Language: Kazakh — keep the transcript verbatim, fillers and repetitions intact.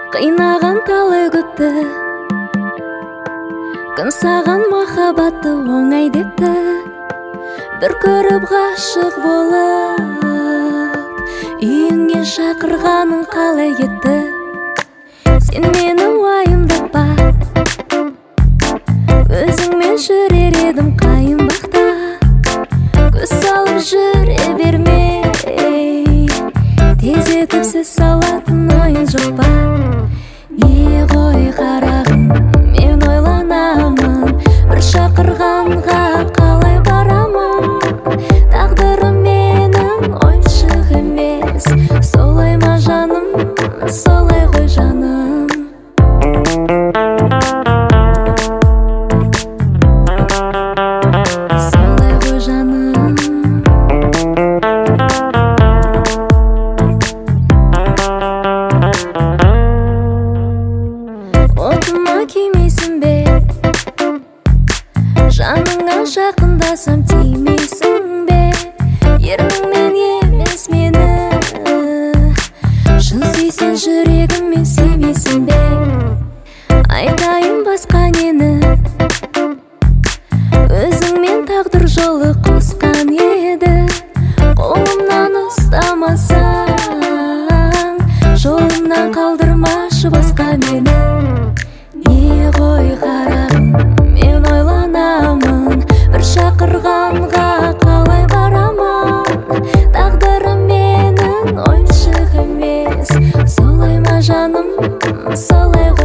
Қайнаған талай көпті, кім саған махаббатты оңай депті. Бір көріп ғашық болып, үйіңе шақырғаның қалай кетті. Сен мені уайымдатпа, өзіңмен жүрер едім қайын бақта. Көз салып жүре бермей, тездетіп сөз салатын ойың жоқ ба? Не ғой қарағым, мен ойланамын, бір шақырғанға қалай барамын. Тағдырым менің ойыншық емес, солай ма жаным, солай ғой жаным. Солай ғой жаным. Отыма кимейсің бе, жаныңа жақындасам тимейсің бе? Ерніңмен емес мені, шын сүйсен жүрегіммен сүймейсің бе? Айтайын басқа нені, өзіңмен тағдыр жолы қосқан еді. Қолымнан ұстамасаң, жолымнан қалдырмашы басқа мені. Не ғой қарағым, мен ойланамын, бір шақырғанға қалай барамын. Тағдырым менің ойыншық емес, солай ма жаным, солай